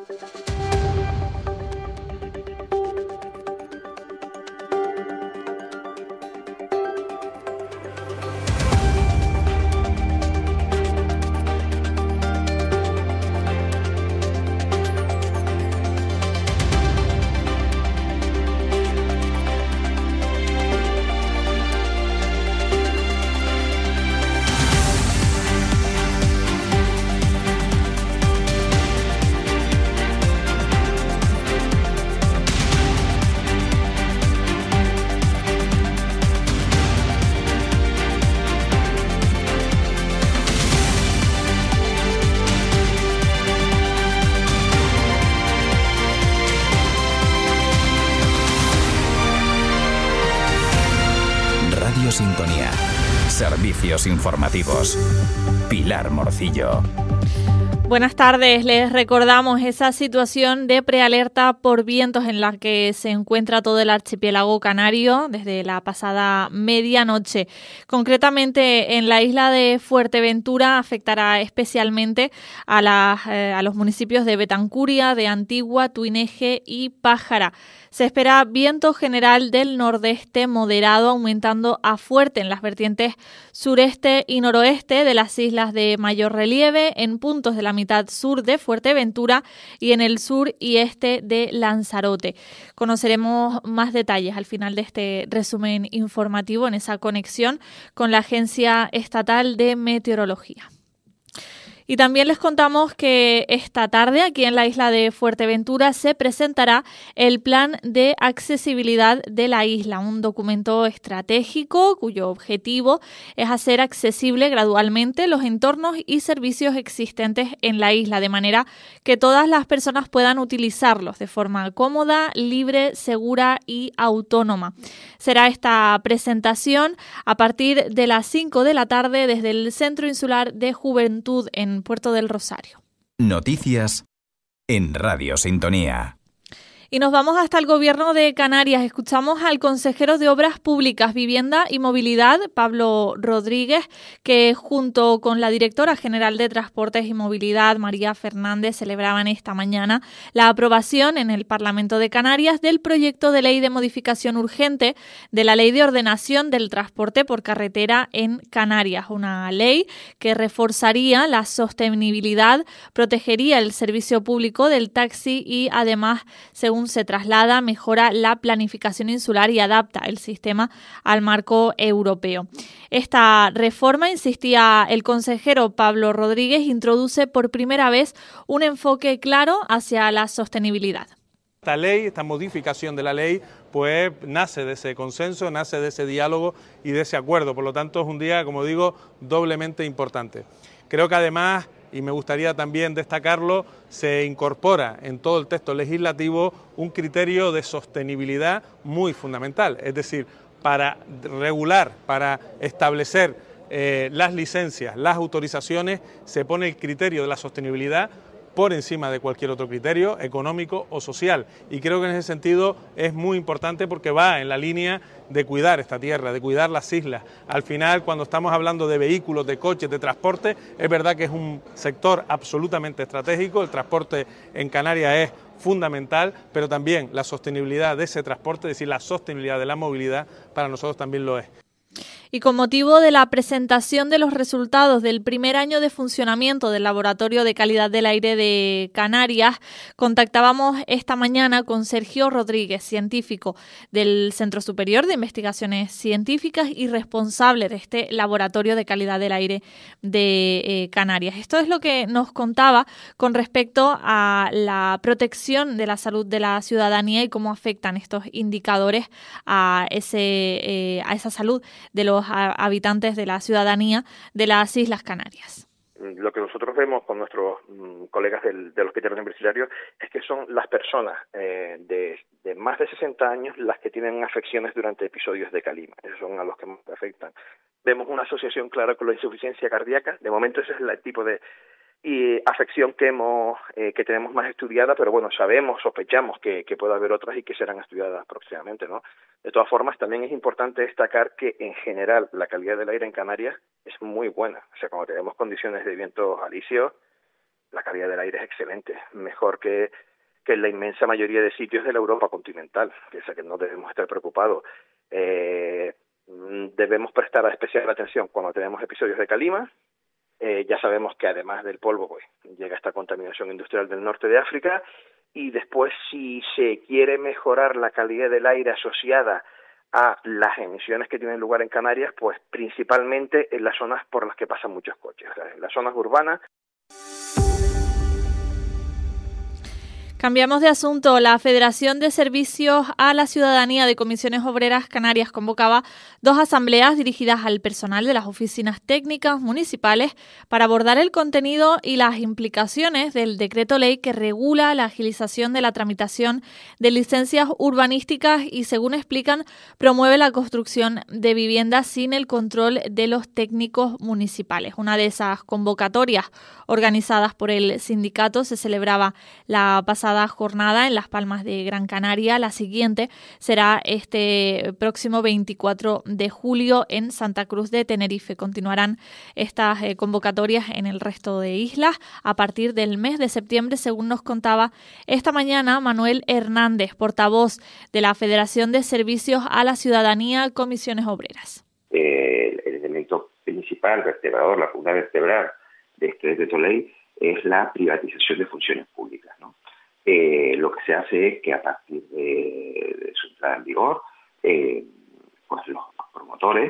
Sintonía. Servicios informativos. Pilar Morcillo. Buenas tardes, les recordamos esa situación de prealerta por vientos en la que se encuentra todo el archipiélago canario desde la pasada medianoche. Concretamente en la isla de Fuerteventura afectará especialmente a los municipios de Betancuria, de Antigua, Tuineje y Pájara. Se espera viento general del nordeste moderado, aumentando a fuerte en las vertientes sureste y noroeste de las islas de mayor relieve, en puntos de la mitad sur de Fuerteventura y en el sur y este de Lanzarote. Conoceremos más detalles al final de este resumen informativo en esa conexión con la Agencia Estatal de Meteorología. Y también les contamos que esta tarde aquí en la isla de Fuerteventura se presentará el Plan de Accesibilidad de la isla, un documento estratégico cuyo objetivo es hacer accesible gradualmente los entornos y servicios existentes en la isla, de manera que todas las personas puedan utilizarlos de forma cómoda, libre, segura y autónoma. Será esta presentación a partir de las 5 de la tarde desde el Centro Insular de Juventud en Puerto del Rosario. Noticias en Radio Sintonía. Y nos vamos hasta el Gobierno de Canarias. Escuchamos al consejero de Obras Públicas, Vivienda y Movilidad, Pablo Rodríguez, que junto con la directora general de Transportes y Movilidad, María Fernández, celebraban esta mañana la aprobación en el Parlamento de Canarias del proyecto de ley de modificación urgente de la Ley de Ordenación del Transporte por Carretera en Canarias. Una ley que reforzaría la sostenibilidad, protegería el servicio público del taxi y además, según se traslada, mejora la planificación insular y adapta el sistema al marco europeo. Esta reforma, insistía el consejero Pablo Rodríguez, introduce por primera vez un enfoque claro hacia la sostenibilidad. Esta ley, esta modificación de la ley, pues nace de ese consenso, nace de ese diálogo y de ese acuerdo. Por lo tanto, es un día, como digo, doblemente importante. Creo que además, y me gustaría también destacarlo, se incorpora en todo el texto legislativo un criterio de sostenibilidad muy fundamental, es decir, para regular, para establecer las licencias, las autorizaciones, se pone el criterio de la sostenibilidad por encima de cualquier otro criterio económico o social, y creo que en ese sentido es muy importante porque va en la línea de cuidar esta tierra, de cuidar las islas. Al final, cuando estamos hablando de vehículos, de coches, de transporte, es verdad que es un sector absolutamente estratégico, el transporte en Canarias es fundamental, pero también la sostenibilidad de ese transporte, es decir, la sostenibilidad de la movilidad, para nosotros también lo es. Y con motivo de la presentación de los resultados del primer año de funcionamiento del Laboratorio de Calidad del Aire de Canarias, contactábamos esta mañana con Sergio Rodríguez, científico del Centro Superior de Investigaciones Científicas y responsable de este Laboratorio de Calidad del Aire de Canarias. Esto es lo que nos contaba con respecto a la protección de la salud de la ciudadanía y cómo afectan estos indicadores a esa salud de los habitantes de la ciudadanía de las Islas Canarias. Lo que nosotros vemos con nuestros colegas del Hospital Universitario es que son las personas de más de 60 años las que tienen afecciones durante episodios de calima. Esos son a los que más afectan. Vemos una asociación clara con la insuficiencia cardíaca. De momento ese es el tipo de afección que tenemos más estudiada, pero bueno, sospechamos que puede haber otras y que serán estudiadas próximamente, ¿no? De todas formas, también es importante destacar que en general la calidad del aire en Canarias es muy buena. O sea, cuando tenemos condiciones de vientos alisios, la calidad del aire es excelente, mejor que en la inmensa mayoría de sitios de la Europa continental, que es que no debemos estar preocupados. Debemos prestar especial atención cuando tenemos episodios de calima. Ya sabemos que además del polvo, pues llega esta contaminación industrial del norte de África, y después, si se quiere mejorar la calidad del aire asociada a las emisiones que tienen lugar en Canarias, pues principalmente en las zonas por las que pasan muchos coches, o sea, en las zonas urbanas. Cambiamos de asunto. La Federación de Servicios a la Ciudadanía de Comisiones Obreras Canarias convocaba 2 asambleas dirigidas al personal de las oficinas técnicas municipales para abordar el contenido y las implicaciones del decreto ley que regula la agilización de la tramitación de licencias urbanísticas y, según explican, promueve la construcción de viviendas sin el control de los técnicos municipales. Una de esas convocatorias organizadas por el sindicato se celebraba la pasada jornada en Las Palmas de Gran Canaria. La siguiente será este próximo 24 de julio en Santa Cruz de Tenerife. Continuarán estas convocatorias en el resto de islas a partir del mes de septiembre, según nos contaba esta mañana Manuel Hernández, portavoz de la Federación de Servicios a la Ciudadanía, Comisiones Obreras. El elemento principal, vertebrador, la columna vertebral de este decreto ley es la privatización de funciones públicas, ¿no? Lo que se hace es que a partir de su entrada en vigor, pues los promotores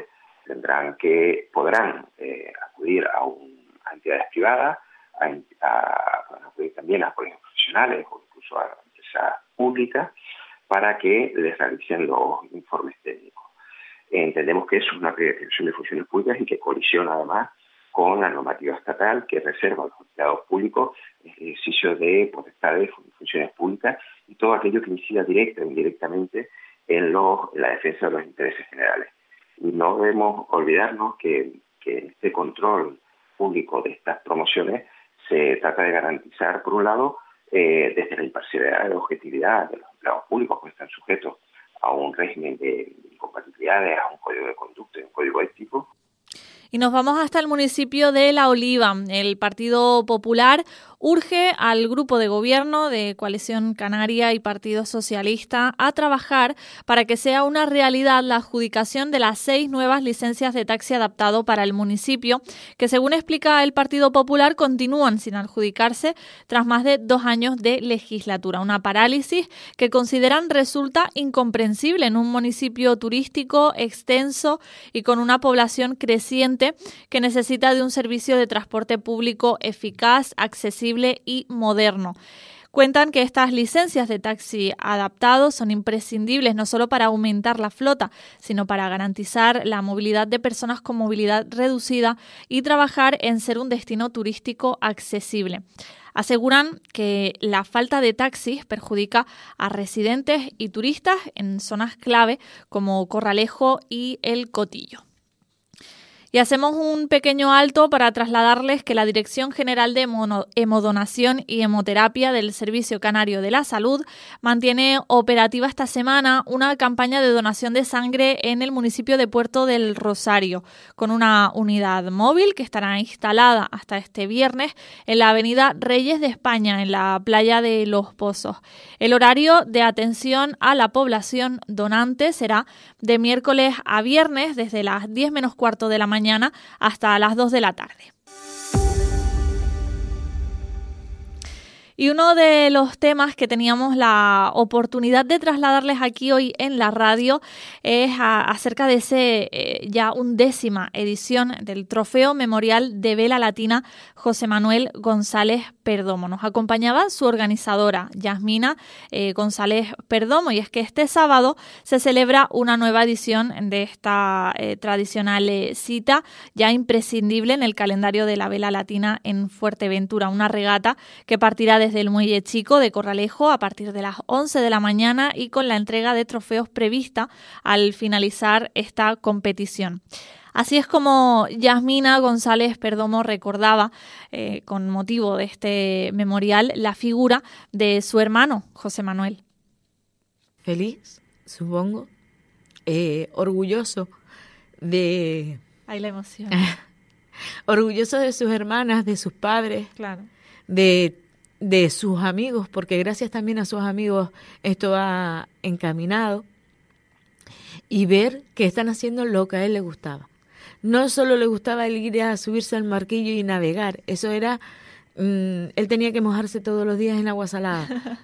podrán acudir a entidades privadas, podrán acudir también a colegios profesionales o incluso a empresas públicas para que les realicen los informes técnicos. Entendemos que eso es una privatización de funciones públicas y que colisiona además con la normativa estatal que reserva a los empleados públicos el ejercicio de potestades de funciones públicas y todo aquello que incida directa o indirectamente en la defensa de los intereses generales. Y no debemos olvidarnos que este control público de estas promociones se trata de garantizar, por un lado, desde la imparcialidad y la objetividad de los empleados públicos, que están sujetos a un régimen de incompatibilidades, a un código de conducta y un código ético. Y nos vamos hasta el municipio de La Oliva. El Partido Popular urge al grupo de gobierno de Coalición Canaria y Partido Socialista a trabajar para que sea una realidad la adjudicación de las 6 nuevas licencias de taxi adaptado para el municipio, que según explica el Partido Popular continúan sin adjudicarse tras más de 2 años de legislatura. Una parálisis que consideran resulta incomprensible en un municipio turístico extenso y con una población creciente que necesita de un servicio de transporte público eficaz, accesible y moderno. Cuentan que estas licencias de taxi adaptados son imprescindibles no solo para aumentar la flota, sino para garantizar la movilidad de personas con movilidad reducida y trabajar en ser un destino turístico accesible. Aseguran que la falta de taxis perjudica a residentes y turistas en zonas clave como Corralejo y El Cotillo. Y hacemos un pequeño alto para trasladarles que la Dirección General de Hemodonación y Hemoterapia del Servicio Canario de la Salud mantiene operativa esta semana una campaña de donación de sangre en el municipio de Puerto del Rosario, con una unidad móvil que estará instalada hasta este viernes en la avenida Reyes de España, en la playa de Los Pozos. El horario de atención a la población donante será de miércoles a viernes desde las 10 menos cuarto de la mañana hasta las 2 de la tarde. Y uno de los temas que teníamos la oportunidad de trasladarles aquí hoy en la radio es acerca de ese ya 11ª edición del Trofeo Memorial de Vela Latina José Manuel González Perdomo. Nos acompañaba su organizadora, Yasmina González Perdomo, y es que este sábado se celebra una nueva edición de esta tradicional cita, ya imprescindible en el calendario de la Vela Latina en Fuerteventura, una regata que partirá desde el Muelle Chico de Corralejo a partir de las 11 de la mañana y con la entrega de trofeos prevista al finalizar esta competición. Así es como Yasmina González Perdomo recordaba, con motivo de este memorial, la figura de su hermano, José Manuel. Feliz, supongo, orgulloso de... Ahí la emoción. Orgulloso de sus hermanas, de sus padres, claro, de sus amigos, porque gracias también a sus amigos esto va encaminado, y ver que están haciendo lo que a él le gustaba. No solo le gustaba el ir a subirse al barquillo y navegar, eso era, él tenía que mojarse todos los días en agua salada,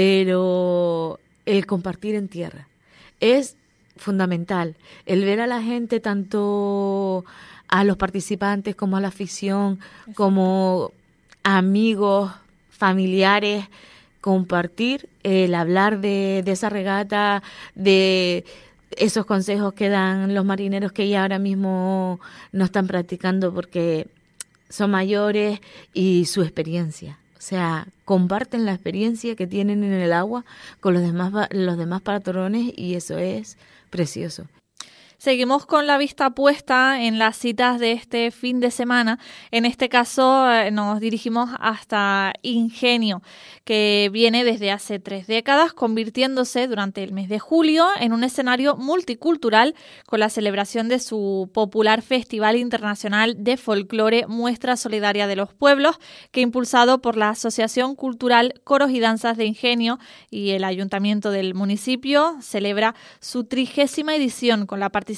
pero el compartir en tierra es fundamental, el ver a la gente, tanto a los participantes como a la afición, como amigos, familiares, compartir, el hablar de esa regata, de esos consejos que dan los marineros que ya ahora mismo no están practicando porque son mayores, y su experiencia. O sea, comparten la experiencia que tienen en el agua con los demás patrones, y eso es precioso. Seguimos con la vista puesta en las citas de este fin de semana. En este caso nos dirigimos hasta Ingenio, que viene desde hace 3 décadas convirtiéndose durante el mes de julio en un escenario multicultural con la celebración de su popular Festival Internacional de Folclore Muestra Solidaria de los Pueblos, que impulsado por la Asociación Cultural Coros y Danzas de Ingenio y el Ayuntamiento del municipio, celebra su 30ª edición con la participación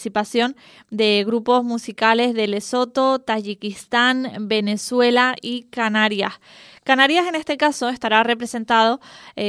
de grupos musicales de Lesoto, Tayikistán, Venezuela y Canarias. Canarias en este caso estará representada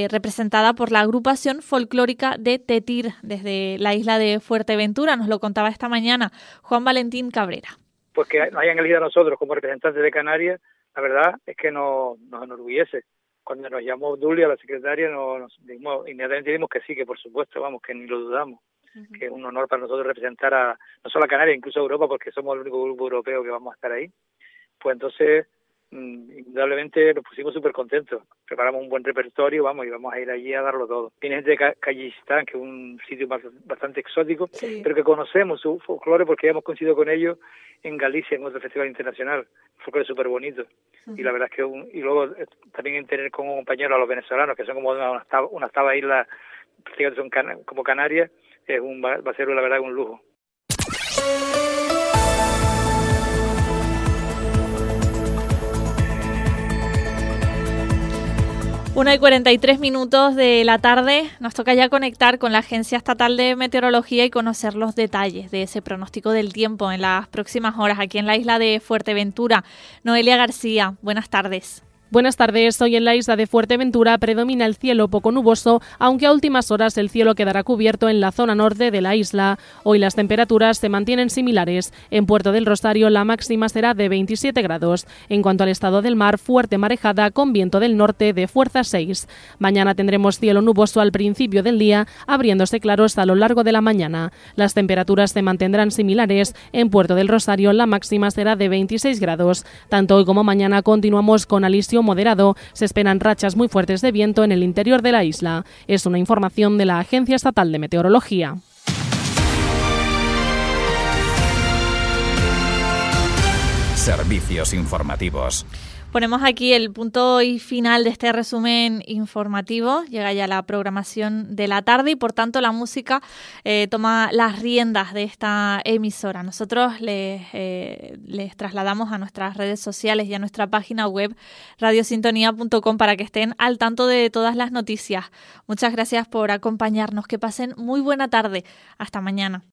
por la agrupación folclórica de Tetir desde la isla de Fuerteventura. Nos lo contaba esta mañana Juan Valentín Cabrera. Pues que nos hayan elegido a nosotros como representantes de Canarias, la verdad es que nos enorgullece. Cuando nos llamó Dulia, la secretaria, inmediatamente dijimos que sí, que por supuesto, vamos, que ni lo dudamos. Que es un honor para nosotros representar no solo a Canarias, incluso a Europa, porque somos el único grupo europeo que vamos a estar ahí. Pues entonces, indudablemente nos pusimos súper contentos. Preparamos un buen repertorio, y vamos a ir allí a darlo todo. Viene gente de Kayikistán, que es un sitio bastante exótico, sí, pero que conocemos su folclore porque hemos coincidido con ellos en Galicia, en otro festival internacional. Un folclore súper bonito. Y la verdad es que y luego también tener como compañeros a los venezolanos, que son como una octava isla, que son como Canarias, va a ser la verdad un lujo. 1:43 de la tarde, nos toca ya conectar con la Agencia Estatal de Meteorología y conocer los detalles de ese pronóstico del tiempo en las próximas horas aquí en la isla de Fuerteventura. Noelia García, buenas tardes. Buenas tardes. Hoy en la isla de Fuerteventura predomina el cielo poco nuboso, aunque a últimas horas el cielo quedará cubierto en la zona norte de la isla. Hoy las temperaturas se mantienen similares. En Puerto del Rosario la máxima será de 27 grados. En cuanto al estado del mar, fuerte marejada con viento del norte de fuerza 6. Mañana tendremos cielo nuboso al principio del día, abriéndose claros a lo largo de la mañana. Las temperaturas se mantendrán similares. En Puerto del Rosario la máxima será de 26 grados. Tanto hoy como mañana continuamos con alisio moderado. Se esperan rachas muy fuertes de viento en el interior de la isla. Es una información de la Agencia Estatal de Meteorología. Servicios informativos. Ponemos aquí el punto y final de este resumen informativo. Llega ya la programación de la tarde y por tanto la música toma las riendas de esta emisora. Nosotros les trasladamos a nuestras redes sociales y a nuestra página web radiosintonía.com para que estén al tanto de todas las noticias. Muchas gracias por acompañarnos. Que pasen muy buena tarde. Hasta mañana.